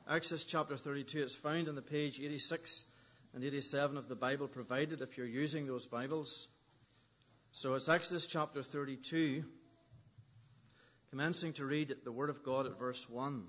Exodus chapter 32. It's found on the page 86 and 87 of the Bible provided if you're using those Bibles. So it's Exodus chapter 32, commencing to read the Word of God at verse 1.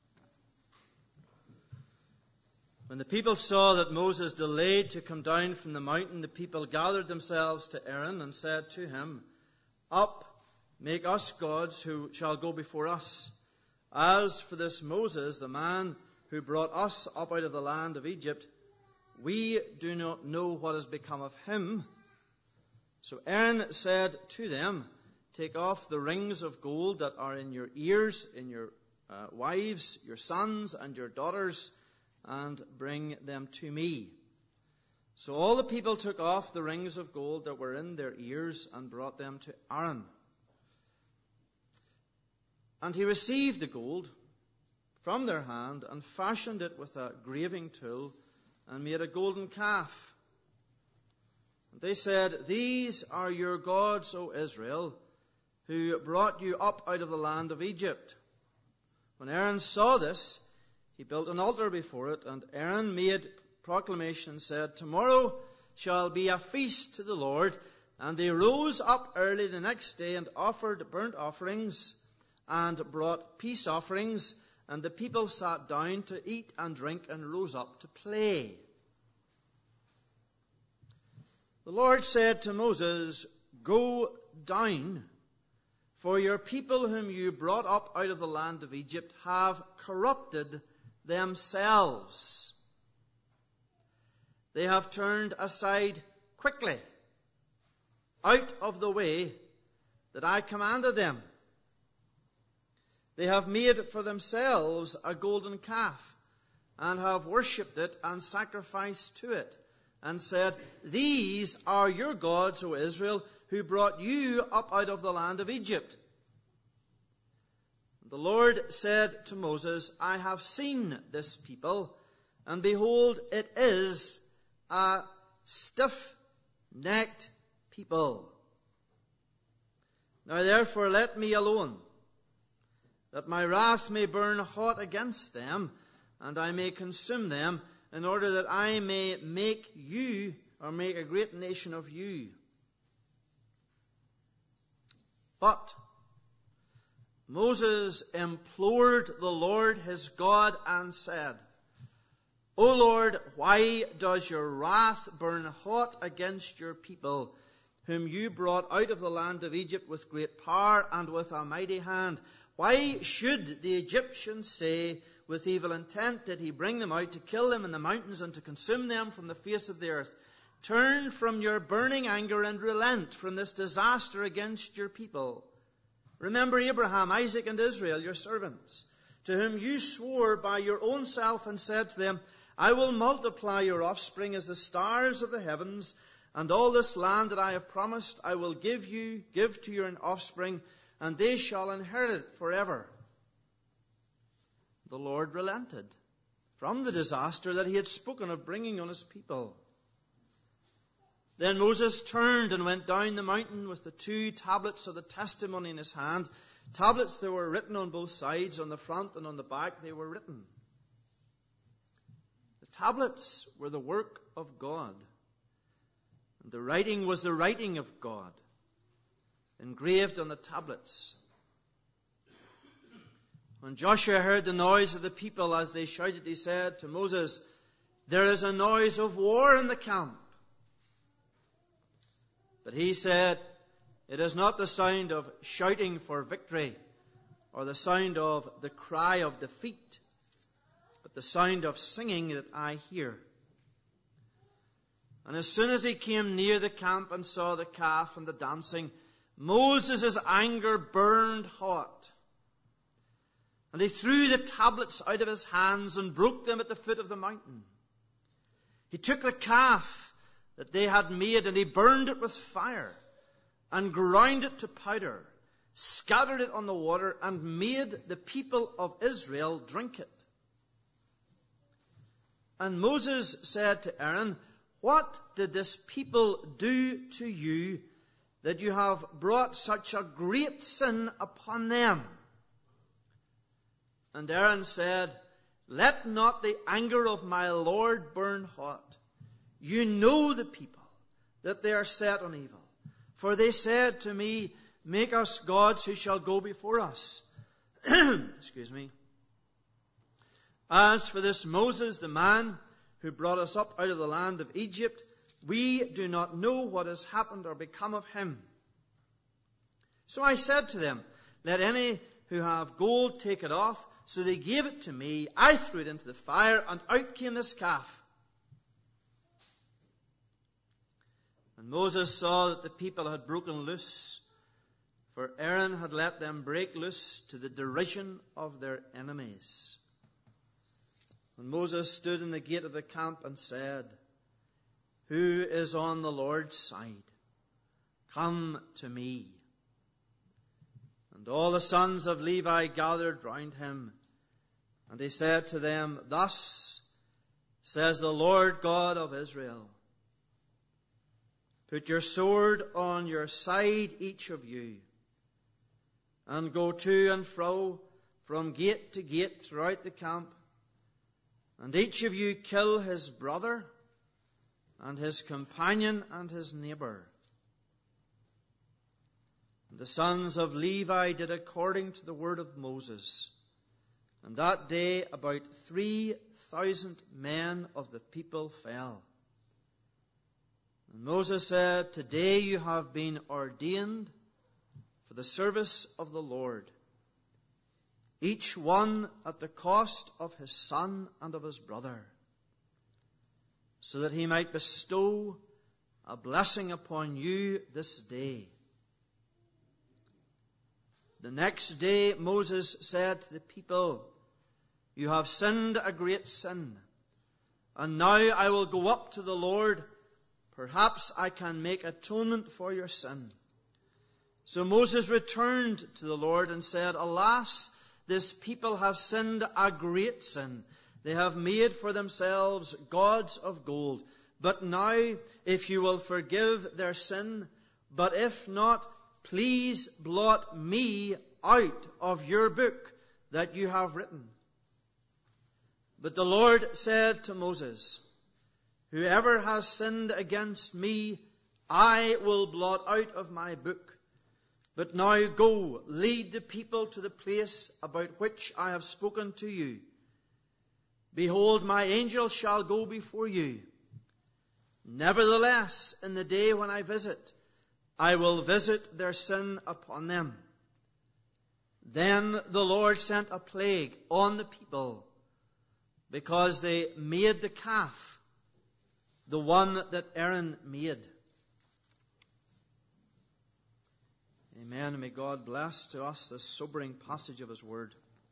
When the people saw that Moses delayed to come down from the mountain, the people gathered themselves to Aaron and said to him, "Up, make us gods who shall go before us. As for this Moses, the man who brought us up out of the land of Egypt, we do not know what has become of him." So Aaron said to them, "Take off the rings of gold that are in your ears, in your wives, your sons, and your daughters, and bring them to me." So all the people took off the rings of gold that were in their ears and brought them to Aaron. And he received the gold from their hand and fashioned it with a graving tool and made a golden calf. And they said, "These are your gods, O Israel, who brought you up out of the land of Egypt." When Aaron saw this, he built an altar before it, and Aaron made proclamation and said, "Tomorrow shall be a feast to the Lord." And they rose up early the next day and offered burnt offerings and brought peace offerings. And the people sat down to eat and drink and rose up to play. The Lord said to Moses, "Go down, for your people whom you brought up out of the land of Egypt have corrupted themselves. They have turned aside quickly out of the way that I commanded them. They have made for themselves a golden calf and have worshipped it and sacrificed to it and said, 'These are your gods, O Israel, who brought you up out of the land of Egypt.' The Lord said to Moses, 'I have seen this people, and behold, it is a stiff-necked people. Now therefore let me alone, that my wrath may burn hot against them, and I may consume them, in order that I may make you, or make a great nation of you.' But Moses implored the Lord his God and said, 'O Lord, why does your wrath burn hot against your people, whom you brought out of the land of Egypt with great power and with a mighty hand? Why should the Egyptians say, with evil intent did he bring them out to kill them in the mountains and to consume them from the face of the earth? Turn from your burning anger and relent from this disaster against your people. Remember Abraham, Isaac, and Israel, your servants, to whom you swore by your own self and said to them, I will multiply your offspring as the stars of the heavens, and all this land that I have promised I will give to your offspring, and they shall inherit it forever.' The Lord relented from the disaster that he had spoken of bringing on his people. Then Moses turned and went down the mountain with the 2 tablets of the testimony in his hand, tablets that were written on both sides, on the front and on the back they were written. The tablets were the work of God, and the writing was the writing of God, engraved on the tablets. When Joshua heard the noise of the people as they shouted, he said to Moses, 'There is a noise of war in the camp.' But he said, 'It is not the sound of shouting for victory or the sound of the cry of defeat, but the sound of singing that I hear.' And as soon as he came near the camp and saw the calf and the dancing, Moses' anger burned hot. And he threw the tablets out of his hands and broke them at the foot of the mountain. He took the calf that they had made, and he burned it with fire, and ground it to powder, scattered it on the water, and made the people of Israel drink it. And Moses said to Aaron, 'What did this people do to you, that you have brought such a great sin upon them?' And Aaron said, Let not the anger of my Lord burn hot. You know the people, that they are set on evil. For they said to me, make us gods who shall go before us. Excuse me. As for this Moses, the man who brought us up out of the land of Egypt, we do not know what has happened or become of him. So I said to them, let any who have gold take it off. So they gave it to me. I threw it into the fire, and out came this calf. And Moses saw that the people had broken loose, for Aaron had let them break loose to the derision of their enemies. And Moses stood in the gate of the camp and said, who is on the Lord's side? Come to me. And all the sons of Levi gathered round him. And he said to them, thus says the Lord God of Israel, put your sword on your side, each of you, and go to and fro from gate to gate throughout the camp, and each of you kill his brother and his companion and his neighbor. And the sons of Levi did according to the word of Moses. And that day about 3,000 men of the people fell. And Moses said, today you have been ordained for the service of the Lord, each one at the cost of his son and of his brother, so that he might bestow a blessing upon you this day. The next day Moses said to the people, you have sinned a great sin, and now I will go up to the Lord. Perhaps I can make atonement for your sin. So Moses returned to the Lord and said, alas, this people have sinned a great sin. They have made for themselves gods of gold. But now, if you will forgive their sin, but if not, please blot me out of your book that you have written. But the Lord said to Moses, whoever has sinned against me, I will blot out of my book. But now go, lead the people to the place about which I have spoken to you. Behold, my angel shall go before you. Nevertheless, in the day when I visit, I will visit their sin upon them. Then the Lord sent a plague on the people, because they made the calf, the one that Aaron made. Amen. And may God bless to us this sobering passage of His Word.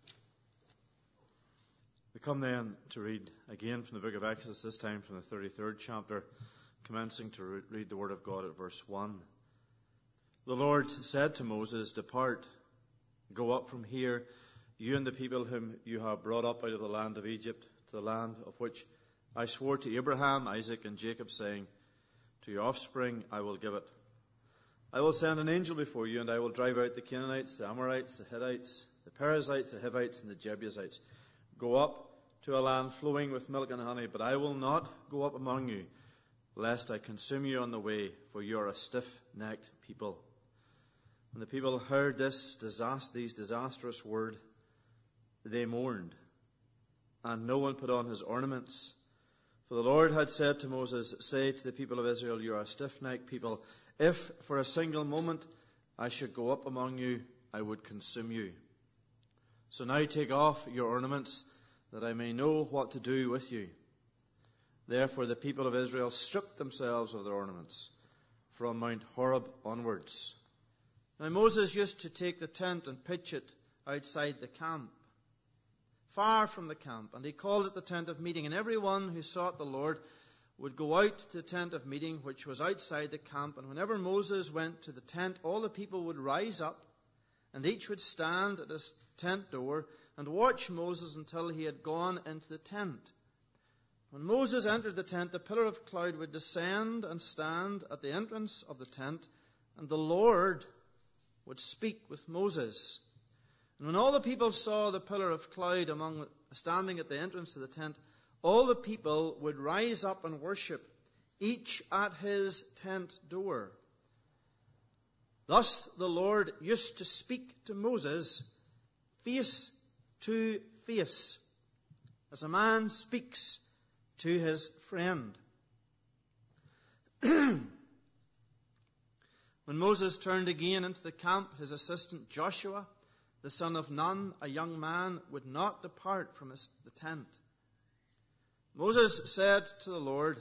We come then to read again from the book of Exodus, this time from the 33rd chapter, commencing to read the Word of God at verse 1. The Lord said to Moses, depart, go up from here, you and the people whom you have brought up out of the land of Egypt, to the land of which I swore to Abraham, Isaac, and Jacob, saying, to your offspring I will give it. I will send an angel before you, and I will drive out the Canaanites, the Amorites, the Hittites, the Perizzites, the Hivites, and the Jebusites. Go up to a land flowing with milk and honey, but I will not go up among you, lest I consume you on the way, for you are a stiff-necked people. When the people heard these disastrous words, they mourned, and no one put on his ornaments. For the Lord had said to Moses, say to the people of Israel, you are a stiff-necked people. If for a single moment I should go up among you, I would consume you. So now take off your ornaments, that I may know what to do with you. Therefore the people of Israel stripped themselves of their ornaments from Mount Horeb onwards. Now Moses used to take the tent and pitch it outside the camp, far from the camp, and he called it the tent of meeting. And everyone who sought the Lord would go out to the tent of meeting, which was outside the camp. And whenever Moses went to the tent, all the people would rise up, and each would stand at his tent door and watch Moses until he had gone into the tent. When Moses entered the tent, the pillar of cloud would descend and stand at the entrance of the tent, and the Lord would speak with Moses. And when all the people saw the pillar of cloud standing at the entrance to the tent, all the people would rise up and worship, each at his tent door. Thus the Lord used to speak to Moses face to face, as a man speaks to his friend. When Moses turned again into the camp, his assistant Joshua, the son of Nun, a young man, would not depart from the tent. Moses said to the Lord,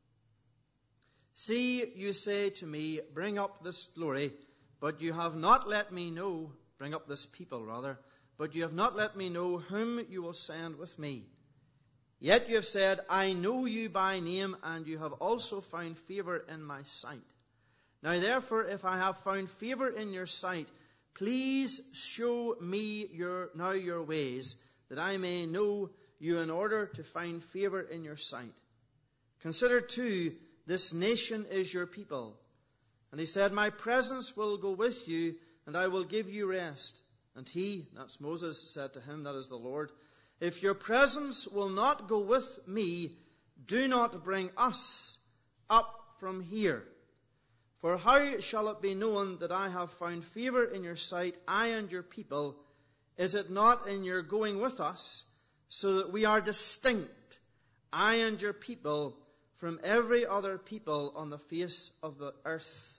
"See, you say to me, bring up this glory, but you have not let me know, bring up this people rather, but you have not let me know whom you will send with me. Yet you have said, I know you by name, and you have also found favor in my sight. Now therefore, if I have found favor in your sight, please show me your ways, that I may know you in order to find favor in your sight. Consider too, this nation is your people." And he said, "My presence will go with you, and I will give you rest." And he, that's Moses, said to him, that is the Lord, "If your presence will not go with me, do not bring us up from here. For how shall it be known that I have found favor in your sight, I and your people? Is it not in your going with us, so that we are distinct, I and your people, from every other people on the face of the earth?"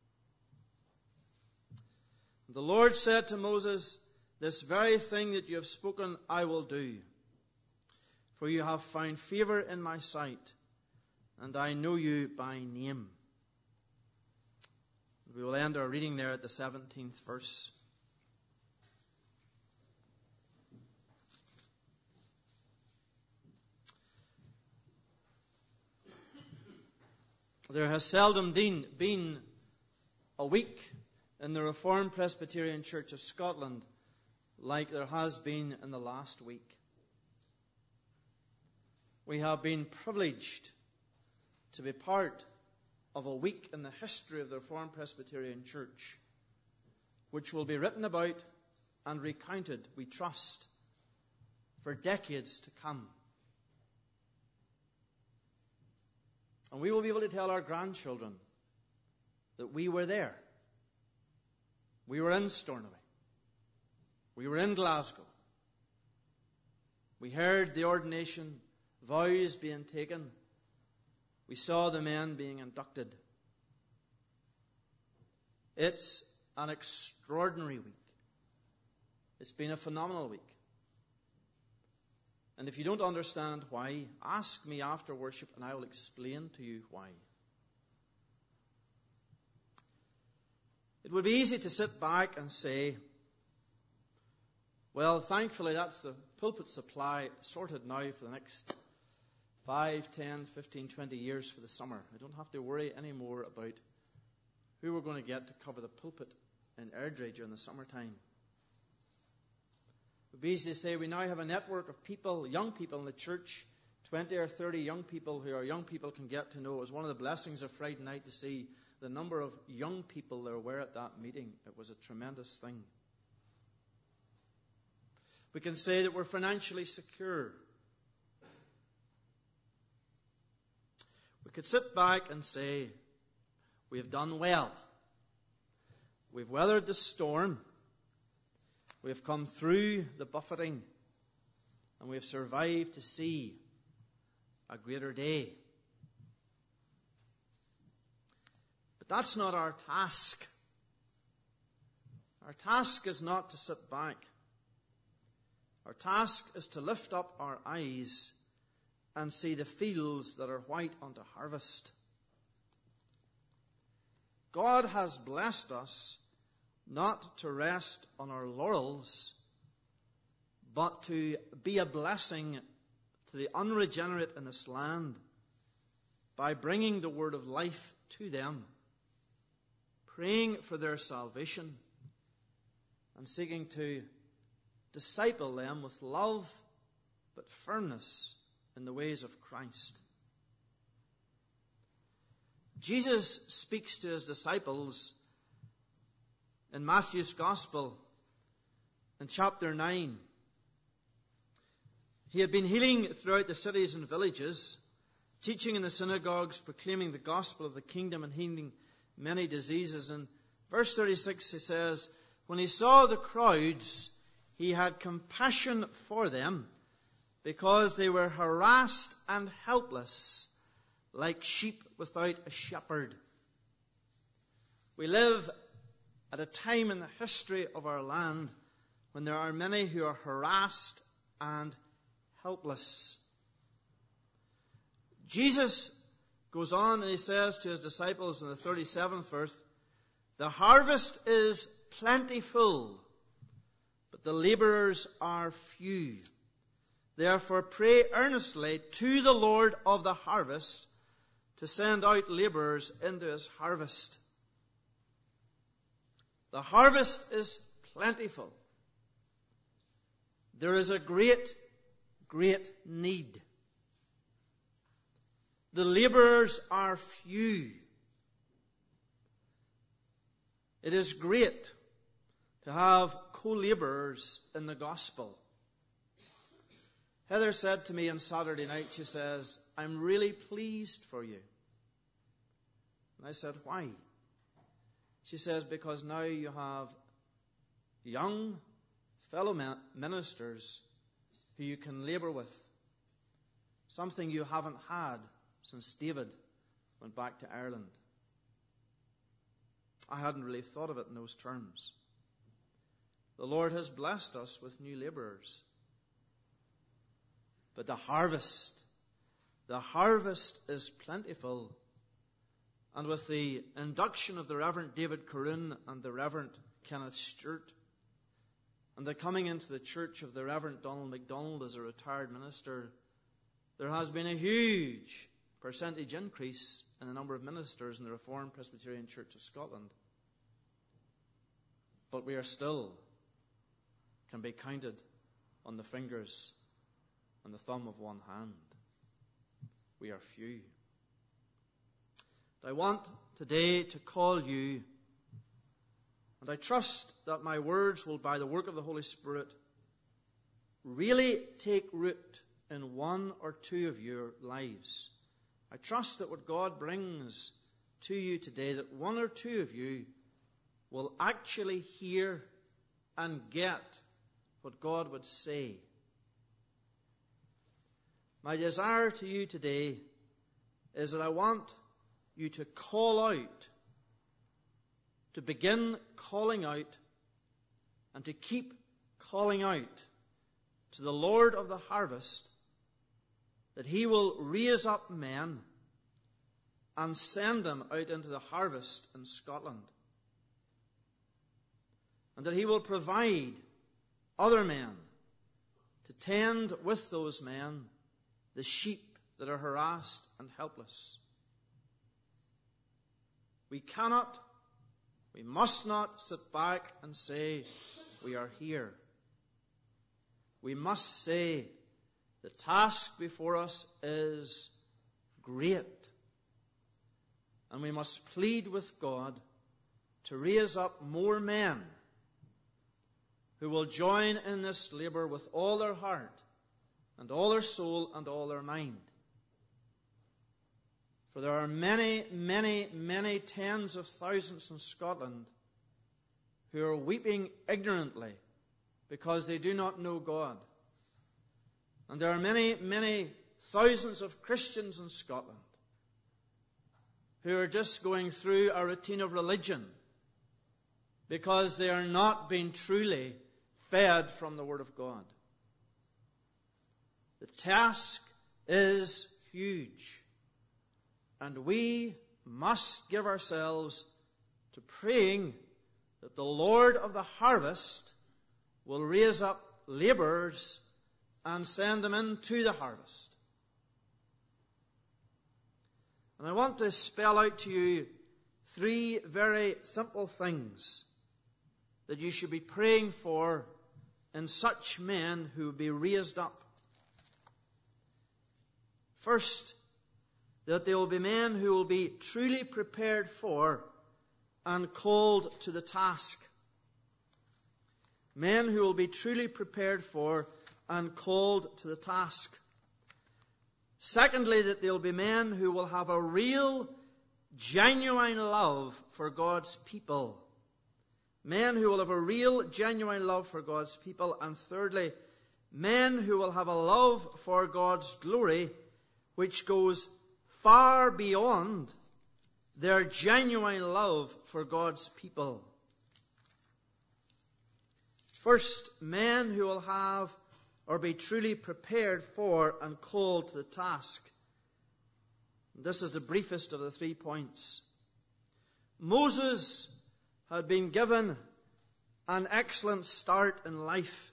The Lord said to Moses, "This very thing that you have spoken I will do. For you have found favor in my sight, and I know you by name." We will end our reading there at the 17th verse. There has seldom been a week in the Reformed Presbyterian Church of Scotland like there has been in the last week. We have been privileged to be part of a week in the history of the Reformed Presbyterian Church, which will be written about and recounted, we trust, for decades to come. And we will be able to tell our grandchildren that we were there. We were in Stornoway. We were in Glasgow. We heard the ordination vows being taken. We saw the men being inducted. It's an extraordinary week. It's been a phenomenal week. And if you don't understand why, ask me after worship and I will explain to you why. It would be easy to sit back and say, well, thankfully that's the pulpit supply sorted now for the next 5, 10, 15, 20 years for the summer. I don't have to worry anymore about who we're going to get to cover the pulpit in Airdrie during the summertime. It would be easy to say we now have a network of people, young people in the church, 20 or 30 young people who our young people can get to know. It was one of the blessings of Friday night to see the number of young people there were at that meeting. It was a tremendous thing. We can say that we're financially secure. We could sit back and say, we have done well. We've weathered the storm. We have come through the buffeting. And we have survived to see a greater day. But that's not our task. Our task is not to sit back. Our task is to lift up our eyes and see the fields that are white unto harvest. God has blessed us not to rest on our laurels, but to be a blessing to the unregenerate in this land by bringing the word of life to them, praying for their salvation, and seeking to disciple them with love but firmness in the ways of Christ. Jesus speaks to his disciples in Matthew's Gospel in chapter 9. He had been healing throughout the cities and villages, teaching in the synagogues, proclaiming the gospel of the kingdom and healing many diseases. And verse 36, he says, when he saw the crowds, he had compassion for them, because they were harassed and helpless, like sheep without a shepherd. We live at a time in the history of our land when there are many who are harassed and helpless. Jesus goes on and he says to his disciples in the 37th verse, the harvest is plentiful, but the laborers are few. Therefore pray earnestly to the Lord of the harvest to send out laborers into his harvest. The harvest is plentiful. There is a great, great need. The laborers are few. It is great to have co-laborers in the gospel. Heather said to me on Saturday night, she says, I'm really pleased for you. And I said, why? She says, because now you have young fellow ministers who you can labor with. Something you haven't had since David went back to Ireland. I hadn't really thought of it in those terms. The Lord has blessed us with new laborers. But the harvest is plentiful. And with the induction of the Reverend David Corroon and the Reverend Kenneth Stewart, and the coming into the church of the Reverend Donald MacDonald as a retired minister, there has been a huge percentage increase in the number of ministers in the Reformed Presbyterian Church of Scotland. But we are still, can be counted on the fingers and the thumb of one hand. We are few. I want today to call you, and I trust that my words will, by the work of the Holy Spirit, really take root in one or two of your lives. I trust that what God brings to you today, that one or two of you will actually hear and get what God would say. My desire to you today is that I want you to call out, to begin calling out, and to keep calling out to the Lord of the harvest, that he will raise up men and send them out into the harvest in Scotland. And that he will provide other men to tend with those men the sheep that are harassed and helpless. We must not sit back and say, we are here. We must say, the task before us is great. And we must plead with God to raise up more men who will join in this labor with all their heart and all their soul and all their mind. For there are many, many, many tens of thousands in Scotland who are weeping ignorantly because they do not know God. And there are many, many thousands of Christians in Scotland who are just going through a routine of religion because they are not being truly fed from the Word of God. The task is huge. And we must give ourselves to praying that the Lord of the harvest will raise up laborers and send them into the harvest. And I want to spell out to you three very simple things that you should be praying for in such men who will be raised up. First, that there will be men who will be truly prepared for and called to the task. Men who will be truly prepared for and called to the task. Secondly, that they'll be men who will have a real, genuine love for God's people. Men who will have a real, genuine love for God's people. And thirdly, men who will have a love for God's glory which goes far beyond their genuine love for God's people. First, men who will have or be truly prepared for and called to the task. This is the briefest of the 3 points. Moses had been given an excellent start in life.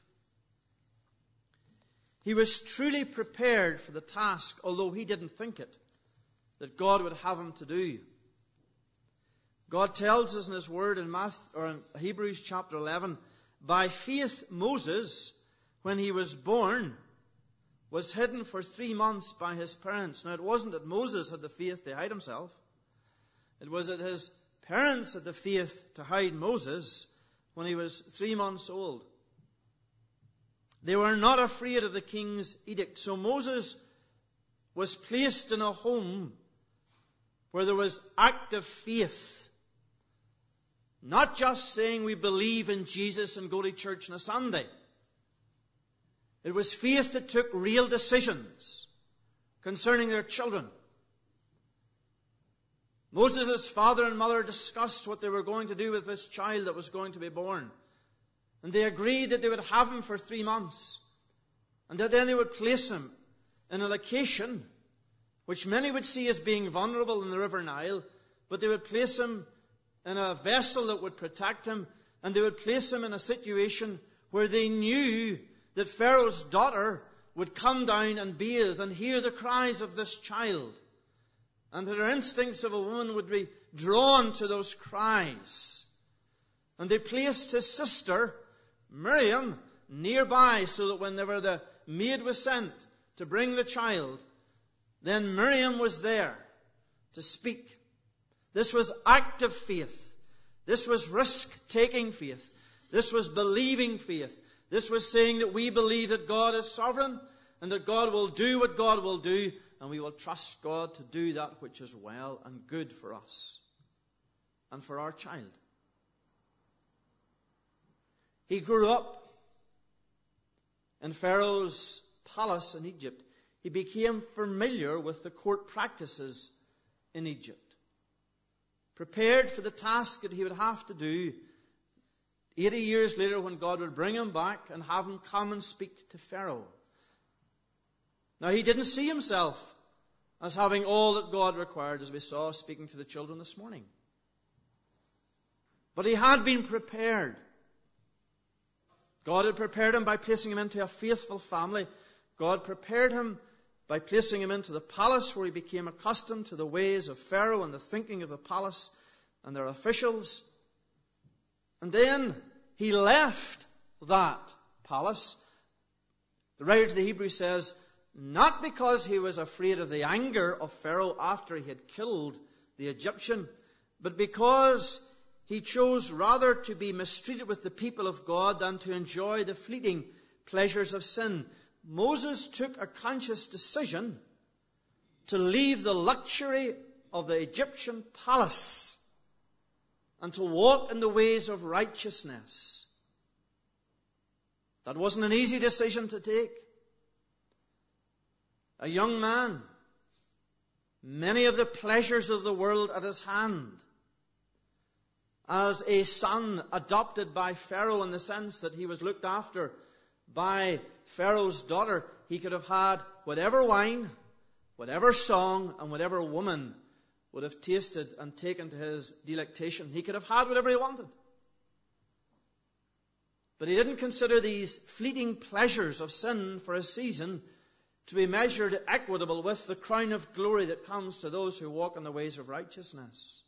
He was truly prepared for the task, although he didn't think it, that God would have him to do. God tells us in His Word in Hebrews chapter 11, by faith Moses, when he was born, was hidden for 3 months by his parents. Now, it wasn't that Moses had the faith to hide himself. It was that his parents had the faith to hide Moses when he was 3 months old. They were not afraid of the king's edict. So Moses was placed in a home where there was active faith. Not just saying we believe in Jesus and go to church on a Sunday. It was faith that took real decisions concerning their children. Moses' father and mother discussed what they were going to do with this child that was going to be born. And they agreed that they would have him for 3 months. And that then they would place him in a location which many would see as being vulnerable in the River Nile. But they would place him in a vessel that would protect him. And they would place him in a situation where they knew that Pharaoh's daughter would come down and bathe and hear the cries of this child. And that her instincts of a woman would be drawn to those cries. And they placed his sister, Miriam, nearby, so that whenever the maid was sent to bring the child, then Miriam was there to speak. This was active faith. This was risk-taking faith. This was believing faith. This was saying that we believe that God is sovereign and that God will do what God will do, and we will trust God to do that which is well and good for us and for our child. He grew up in Pharaoh's palace in Egypt. He became familiar with the court practices in Egypt. Prepared for the task that he would have to do 80 years later when God would bring him back and have him come and speak to Pharaoh. Now, he didn't see himself as having all that God required, as we saw speaking to the children this morning. But he had been prepared. God had prepared him by placing him into a faithful family. God prepared him by placing him into the palace, where he became accustomed to the ways of Pharaoh and the thinking of the palace and their officials. And then he left that palace. The writer to the Hebrews says, not because he was afraid of the anger of Pharaoh after he had killed the Egyptian, but because he chose rather to be mistreated with the people of God than to enjoy the fleeting pleasures of sin. Moses took a conscious decision to leave the luxury of the Egyptian palace and to walk in the ways of righteousness. That wasn't an easy decision to take. A young man, many of the pleasures of the world at his hand, as a son adopted by Pharaoh, in the sense that he was looked after by Pharaoh's daughter. He could have had whatever wine, whatever song, and whatever woman would have tasted and taken to his delectation. He could have had whatever he wanted. But he didn't consider these fleeting pleasures of sin for a season to be measured equitable with the crown of glory that comes to those who walk in the ways of righteousness.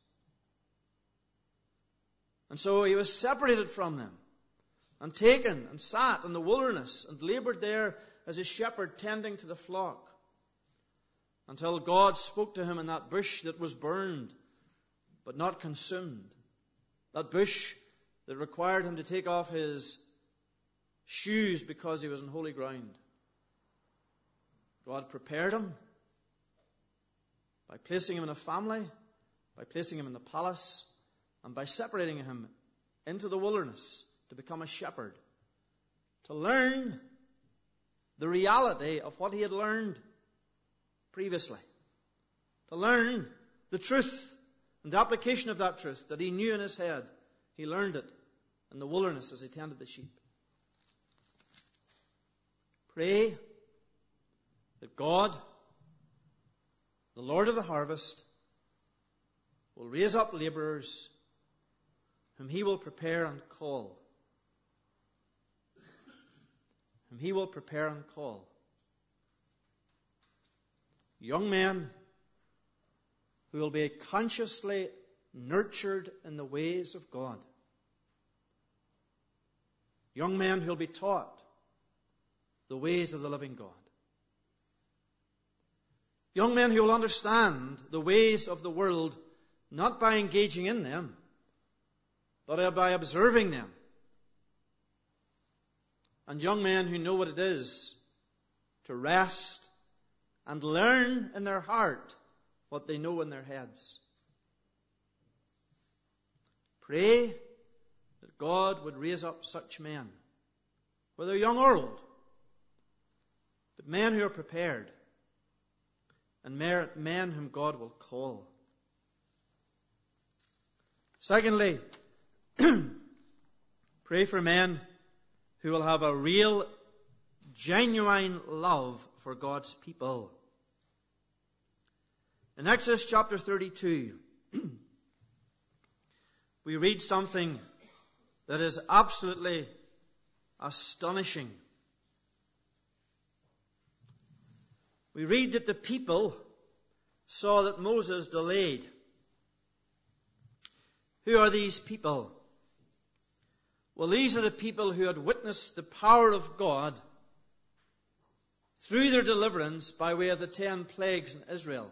And so he was separated from them and taken and sat in the wilderness and labored there as a shepherd tending to the flock, until God spoke to him in that bush that was burned but not consumed. That bush that required him to take off his shoes because he was on holy ground. God prepared him by placing him in a family, by placing him in the palace, and by separating him into the wilderness to become a shepherd, to learn the reality of what he had learned previously, to learn the truth and the application of that truth that he knew in his head. He learned it in the wilderness as he tended the sheep. Pray that God, the Lord of the harvest, will raise up laborers whom he will prepare and call. Whom he will prepare and call. Young men who will be consciously nurtured in the ways of God. Young men who will be taught the ways of the living God. Young men who will understand the ways of the world not by engaging in them, but by observing them. And young men who know what it is to rest and learn in their heart what they know in their heads. Pray that God would raise up such men, whether young or old, but men who are prepared, and men whom God will call. Secondly, pray for men who will have a real, genuine love for God's people. In Exodus chapter 32, we read something that is absolutely astonishing. We read that the people saw that Moses delayed. Who are these people? Well, these are the people who had witnessed the power of God through their deliverance by way of the 10 plagues in Israel.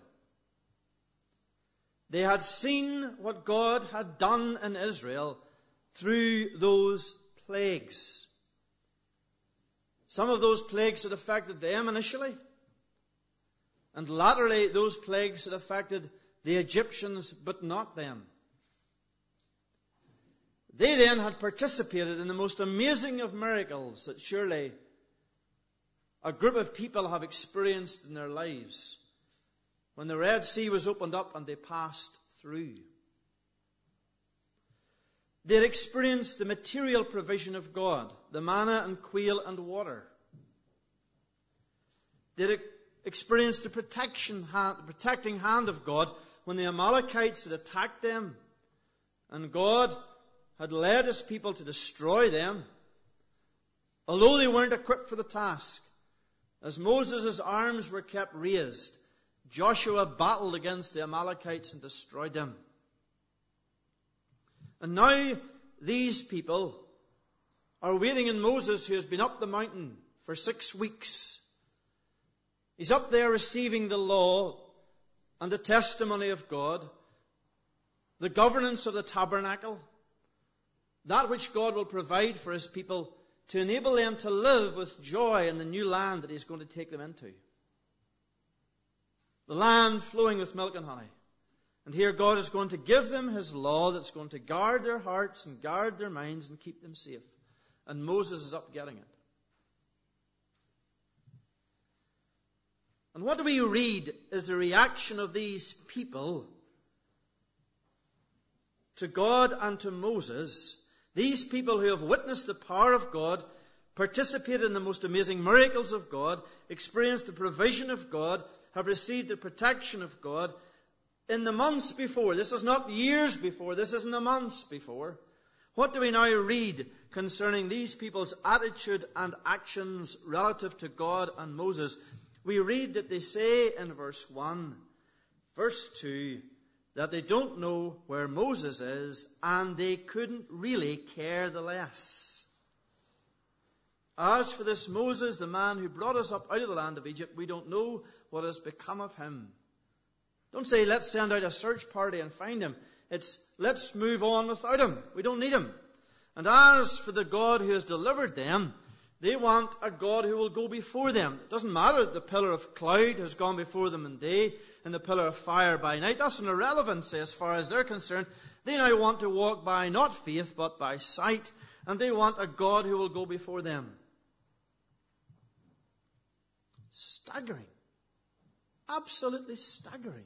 They had seen what God had done in Israel through those plagues. Some of those plagues had affected them initially, and latterly those plagues had affected the Egyptians, but not them. They then had participated in the most amazing of miracles that surely a group of people have experienced in their lives, when the Red Sea was opened up and they passed through. They had experienced the material provision of God, the manna and quail and water. They had experienced the protecting hand of God when the Amalekites had attacked them, and God had led his people to destroy them, although they weren't equipped for the task. As Moses' arms were kept raised, Joshua battled against the Amalekites and destroyed them. And now these people are waiting on Moses, who has been up the mountain for 6 weeks. He's up there receiving the law and the testimony of God, the governance of the tabernacle, that which God will provide for his people to enable them to live with joy in the new land that he's going to take them into. The land flowing with milk and honey. And here God is going to give them his law that's going to guard their hearts and guard their minds and keep them safe. And Moses is up getting it. And what do we read is the reaction of these people to God and to Moses. These people who have witnessed the power of God, participated in the most amazing miracles of God, experienced the provision of God, have received the protection of God in the months before. This is not years before. This is in the months before. What do we now read concerning these people's attitude and actions relative to God and Moses? We read that they say in verse 1, verse 2, that they don't know where Moses is, and they couldn't really care the less. As for this Moses, the man who brought us up out of the land of Egypt, we don't know what has become of him. Don't say, let's send out a search party and find him. It's, let's move on without him. We don't need him. And as for the God who has delivered them, They want a God who will go before them. It doesn't matter that the pillar of cloud has gone before them in day and the pillar of fire by night. That's an irrelevancy as far as they're concerned. They now want to walk by not faith but by sight. And they want a God who will go before them. Staggering. Absolutely staggering.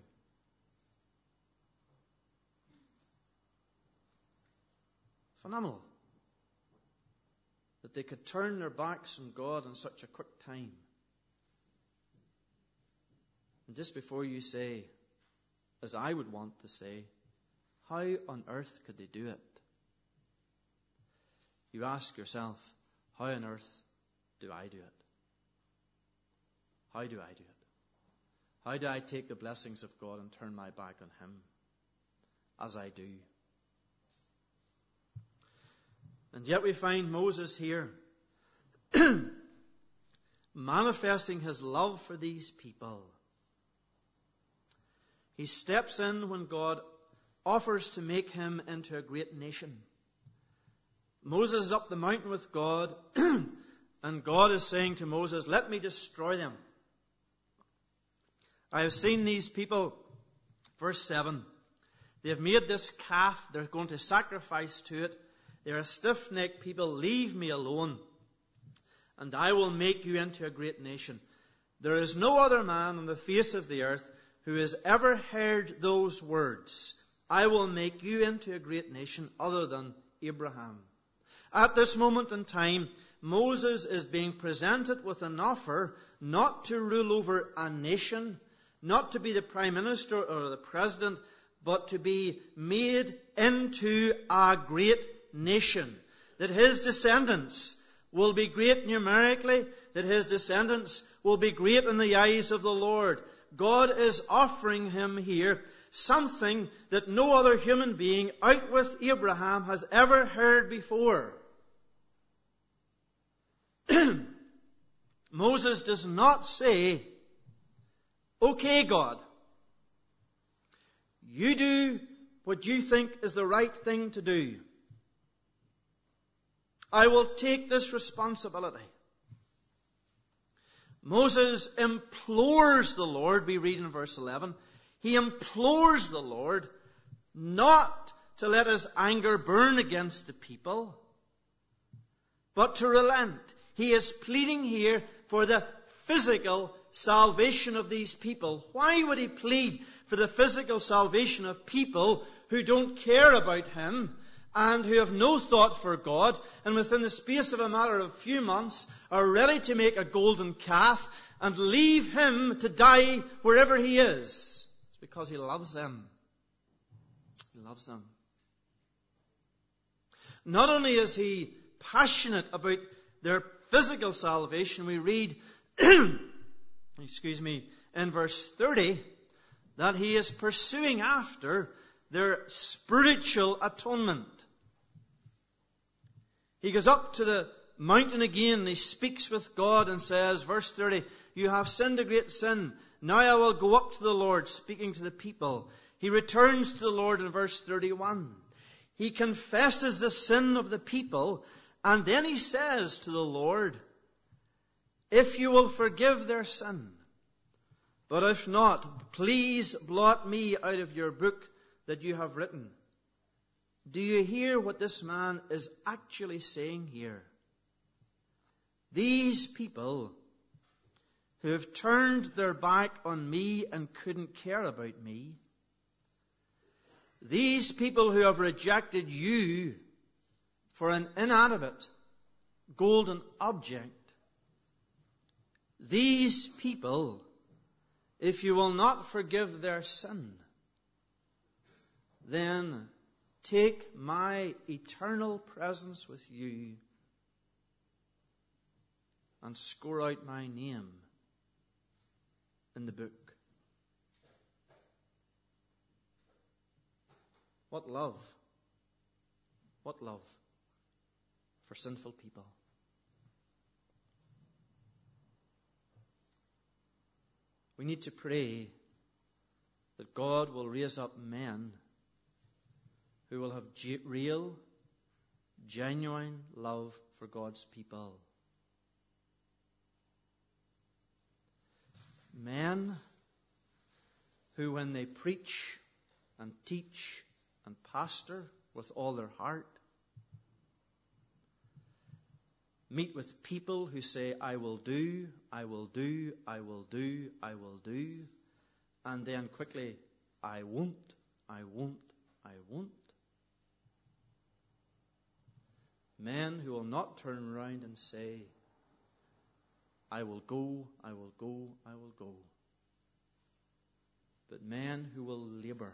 Phenomenal. That they could turn their backs on God in such a quick time. And just before you say, as I would want to say, how on earth could they do it? You ask yourself, how on earth do I do it? How do I do it? How do I take the blessings of God and turn my back on Him? As I do. And yet we find Moses here manifesting his love for these people. He steps in when God offers to make him into a great nation. Moses is up the mountain with God, and God is saying to Moses, let me destroy them. I have seen these people, verse 7, they have made this calf, they're going to sacrifice to it. They're a stiff-necked people. Leave me alone, and I will make you into a great nation. There is no other man on the face of the earth who has ever heard those words. I will make you into a great nation other than Abraham. At this moment in time, Moses is being presented with an offer not to rule over a nation, not to be the prime minister or the president, but to be made into a great nation. That his descendants will be great numerically, that his descendants will be great in the eyes of the Lord. God is offering him here something that no other human being out with Abraham has ever heard before. Moses does not say, okay, God, you do what you think is the right thing to do. I will take this responsibility. Moses implores the Lord, we read in verse 11, he implores the Lord not to let his anger burn against the people, but to relent. He is pleading here for the physical salvation of these people. Why would he plead for the physical salvation of people who don't care about him and who have no thought for God, and within the space of a matter of few months are ready to make a golden calf and leave him to die wherever he is? It's because he loves them. He loves them. Not only is he passionate about their physical salvation, we read, in verse 30, that he is pursuing after their spiritual atonement. He goes up to the mountain again and he speaks with God and says, verse 30, you have sinned a great sin. Now I will go up to the Lord, speaking to the people. He returns to the Lord in verse 31. He confesses the sin of the people, and then he says to the Lord, if you will forgive their sin, but if not, please blot me out of your book that you have written. Do you hear what this man is actually saying here? These people who have turned their back on me and couldn't care about me, these people who have rejected you for an inanimate golden object, these people, if you will not forgive their sin, then take my eternal presence with you and score out my name in the book. What love. What love for sinful people. We need to pray that God will raise up men who will have real, genuine love for God's people. Men who, when they preach and teach and pastor with all their heart, meet with people who say, I will do, I will do, I will do, I will do, and then quickly, I won't, I won't, I won't. Men who will not turn around and say, I will go, I will go, I will go. But men who will labor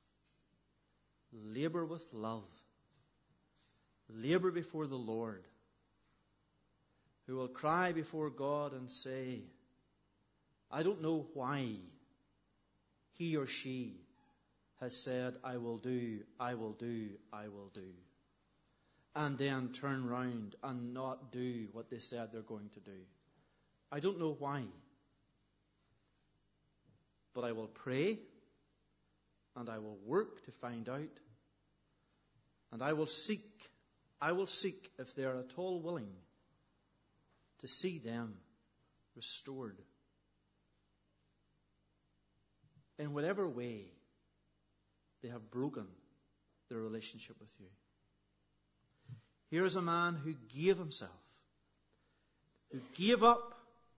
with love, labor before the Lord, who will cry before God and say, I don't know why he or she has said, I will do, I will do, I will do, and then turn round and not do what they said they're going to do. I don't know why. But I will pray, and I will work to find out, and I will seek if they are at all willing to see them restored. In whatever way they have broken their relationship with you. Here is a man who gave himself, who gave up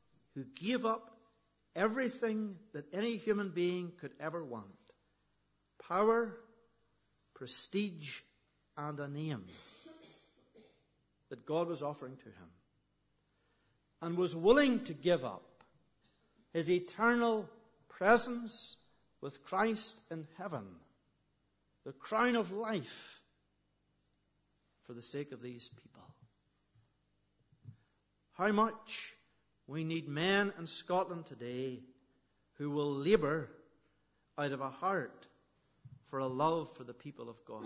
everything that any human being could ever want. Power, prestige, and a name that God was offering to him. And was willing to give up his eternal presence with Christ in heaven, the crown of life, for the sake of these people. How much we need men in Scotland today who will labour out of a heart for a love for the people of God.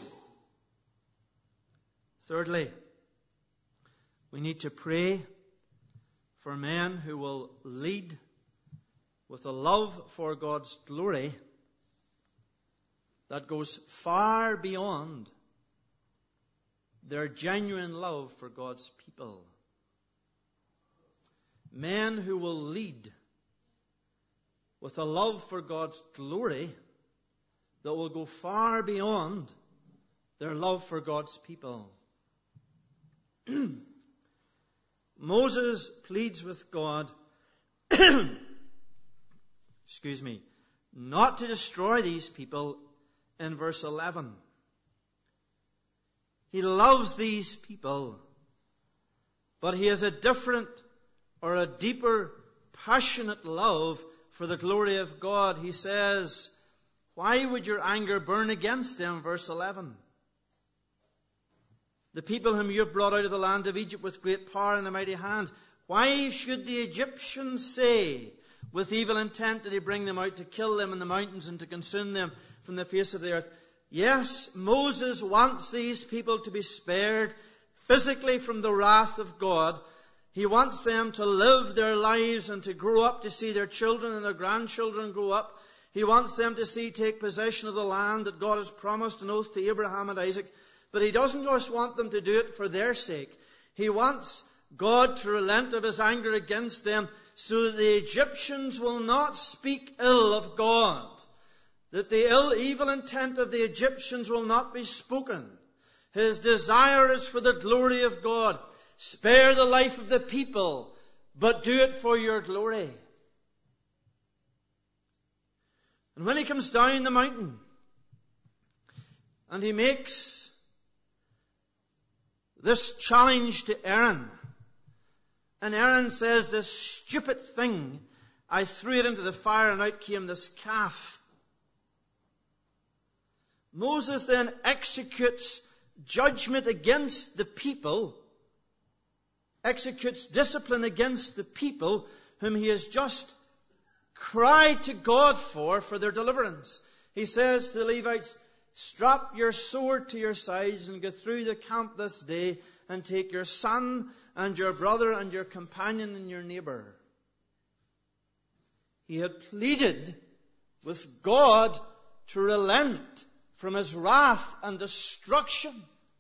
Thirdly, we need to pray for men who will lead with a love for God's glory that goes far beyond their genuine love for God's people. Men who will lead with a love for God's glory that will go far beyond their love for God's people. Moses pleads with God, not to destroy these people in verse 11. He loves these people, but he has a different or a deeper, passionate love for the glory of God. He says, why would your anger burn against them? Verse 11. The people whom you have brought out of the land of Egypt with great power and a mighty hand. Why should the Egyptians say, with evil intent did he bring them out to kill them in the mountains and to consume them from the face of the earth? Yes, Moses wants these people to be spared physically from the wrath of God. He wants them to live their lives and to grow up to see their children and their grandchildren grow up. He wants them to take possession of the land that God has promised an oath to Abraham and Isaac. But he doesn't just want them to do it for their sake. He wants God to relent of his anger against them so that the Egyptians will not speak ill of God. That the evil intent of the Egyptians will not be spoken. His desire is for the glory of God. Spare the life of the people, but do it for your glory. And when he comes down the mountain and he makes this challenge to Aaron, and Aaron says, this stupid thing, I threw it into the fire and out came this calf. Moses then executes judgment against the people, executes discipline against the people whom he has just cried to God for their deliverance. He says to the Levites, strap your sword to your sides and go through the camp this day and take your son and your brother and your companion and your neighbor. He had pleaded with God to relent from his wrath and destruction.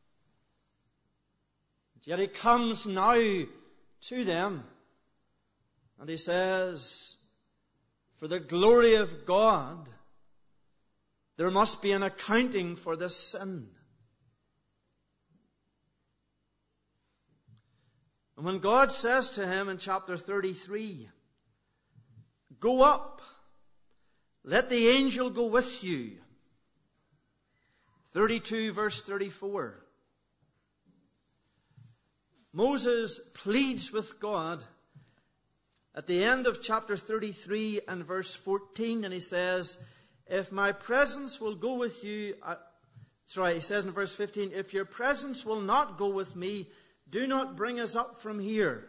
Yet he comes now to them and he says, for the glory of God, there must be an accounting for this sin. And when God says to him in chapter 33, "Go up, let the angel go with you," 32 verse 34, Moses pleads with God at the end of chapter 33 and verse 14, and he says, "If my presence will go with you," he says in verse 15, "If your presence will not go with me, do not bring us up from here."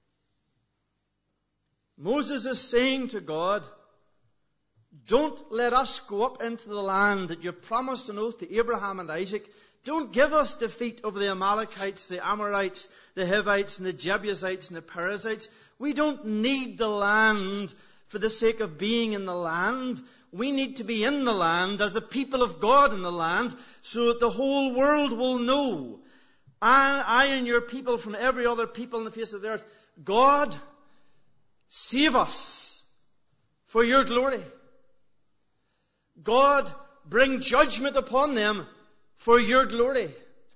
Moses is saying to God, don't let us go up into the land that you promised an oath to Abraham and Isaac. Don't give us defeat over the Amalekites, the Amorites, the Hivites, and the Jebusites, and the Perizzites. We don't need the land for the sake of being in the land. We need to be in the land as the people of God in the land, so that the whole world will know, I and your people from every other people on the face of the earth, God, save us for your glory. God, bring judgment upon them for your glory.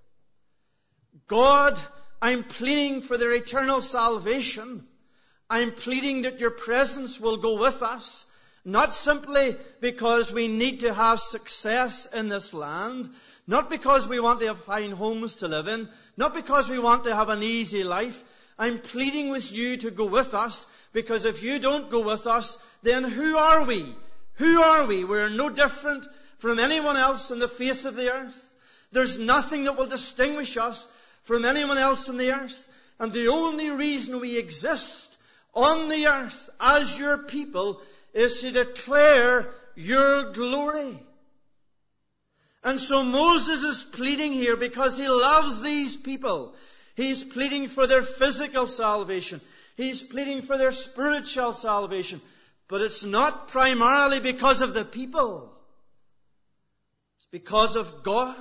God, I'm pleading for their eternal salvation. I'm pleading that your presence will go with us, not simply because we need to have success in this land, not because we want to have fine homes to live in, not because we want to have an easy life. I'm pleading with you to go with us, because if you don't go with us, then who are we? Who are we? We're no different from anyone else on the face of the earth. There's nothing that will distinguish us from anyone else on the earth. And the only reason we exist on the earth as your people is to declare your glory. And so Moses is pleading here because he loves these people. He's pleading for their physical salvation. He's pleading for their spiritual salvation. But it's not primarily because of the people. It's because of God.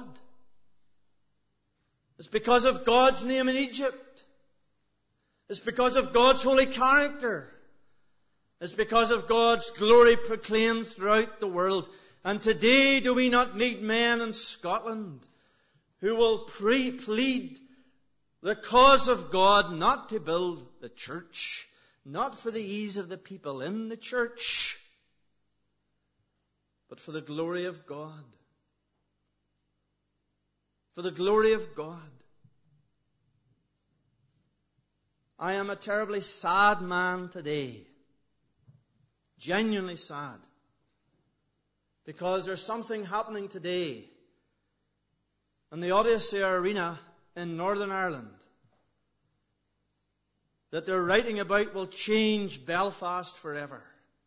It's because of God's name in Egypt. It's because of God's holy character. It's because of God's glory proclaimed throughout the world. And today do we not need men in Scotland who will plead the cause of God, not to build the church, not for the ease of the people in the church, but for the glory of God. For the glory of God. I am a terribly sad man today. Genuinely sad. Because there's something happening today in the Odyssey Arena in Northern Ireland that they're writing about will change Belfast forever.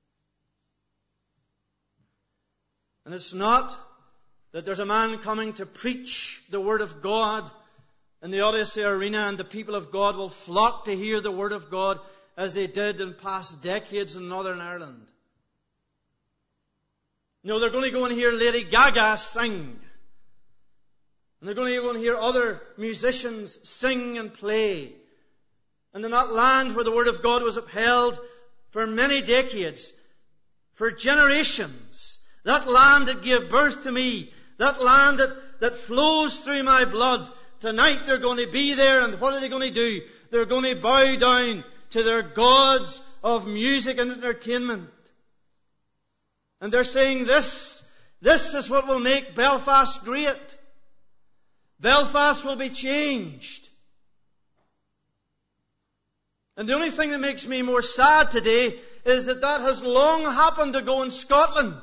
And it's not that there's a man coming to preach the Word of God in the Odyssey Arena and the people of God will flock to hear the Word of God as they did in past decades in Northern Ireland. No, they're going to go and hear Lady Gaga sing. And they're going to go and hear other musicians sing and play. And in that land where the Word of God was upheld for many decades, for generations, that land that gave birth to me, that land that flows through my blood, tonight they're going to be there, and what are they going to do? They're going to bow down to their gods of music and entertainment. And they're saying this is what will make Belfast great. Belfast will be changed. And the only thing that makes me more sad today is that has long happened ago in Scotland.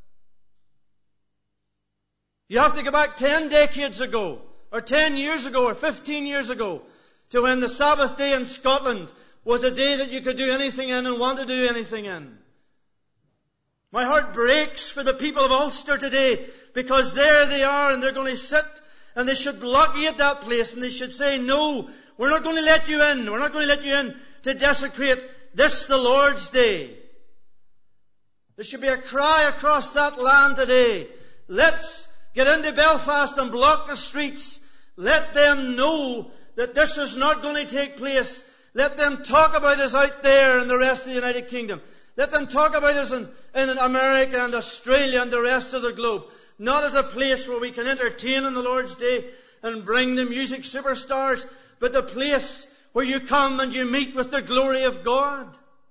You have to go back 10 decades ago, or 10 years ago, or 15 years ago, to when the Sabbath day in Scotland was a day that you could do anything in and want to do anything in. My heart breaks for the people of Ulster today, because there they are and they're going to sit and they should blockade that place and they should say, no, we're not going to let you in. We're not going to let you in to desecrate this, the Lord's day. There should be a cry across that land today. Let's get into Belfast and block the streets. Let them know that this is not going to take place. Let them talk about us out there in the rest of the United Kingdom. Let them talk about us in America and Australia and the rest of the globe. Not as a place where we can entertain on the Lord's Day and bring the music superstars, but the place where you come and you meet with the glory of God.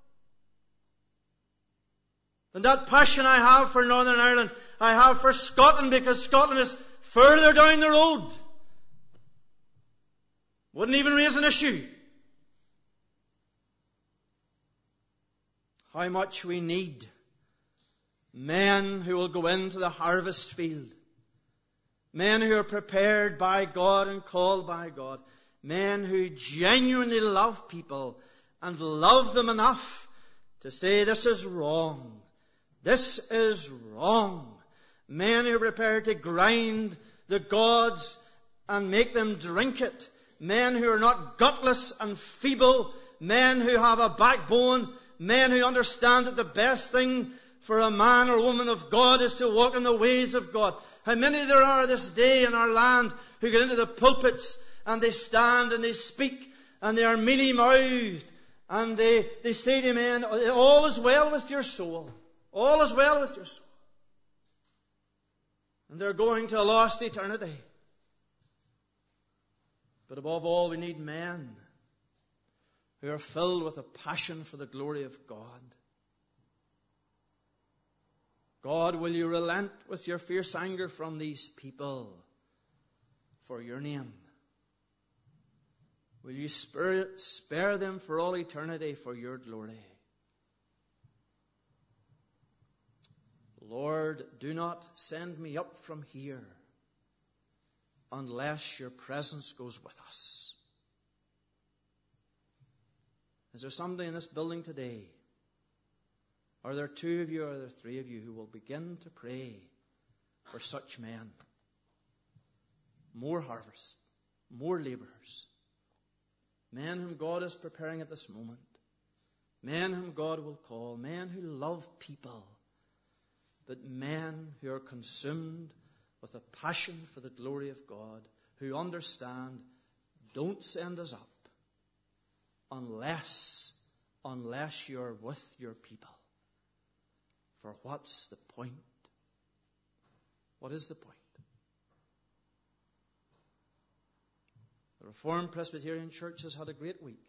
And that passion I have for Northern Ireland, I have for Scotland, because Scotland is further down the road. Wouldn't even raise an issue. How much we need men who will go into the harvest field. Men who are prepared by God and called by God. Men who genuinely love people and love them enough to say, this is wrong. This is wrong. Men who are prepared to grind the gods and make them drink it. Men who are not gutless and feeble. Men who have a backbone. Men who understand that the best thing for a man or woman of God is to walk in the ways of God. How many there are this day in our land who get into the pulpits and they stand and they speak and they are mealy-mouthed and they say to men, all is well with your soul. All is well with your soul. And they're going to a lost eternity. But above all, we need men who are filled with a passion for the glory of God. God, will you relent with your fierce anger from these people for your name? Will you spare them for all eternity for your glory? Lord, do not send me up from here unless your presence goes with us. Is there somebody in this building today? Are there 2 of you or are there 3 of you who will begin to pray for such men? More harvest, more laborers. Men whom God is preparing at this moment. Men whom God will call. Men who love people. But men who are consumed with a passion for the glory of God. Who understand, don't send us up unless you're with your people. For what's the point? What is the point? The Reformed Presbyterian Church has had a great week.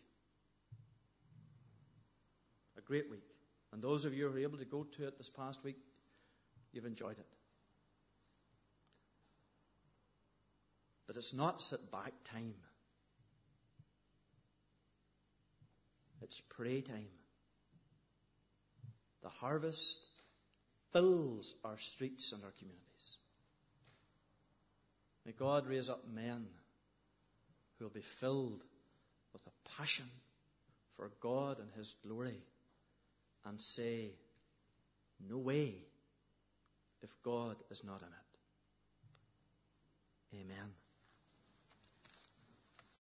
A great week. And those of you who were able to go to it this past week, you've enjoyed it. But it's not sit back time. It's pray time. The harvest fills our streets and our communities. May God raise up men who will be filled with a passion for God and His glory and say, no way if God is not in it. Amen.